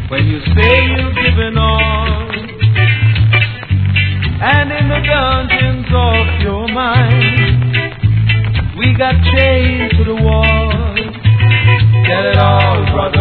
When you say you've given all, and in the dungeons of your mind, we got chained to the wall. Get it all, brother.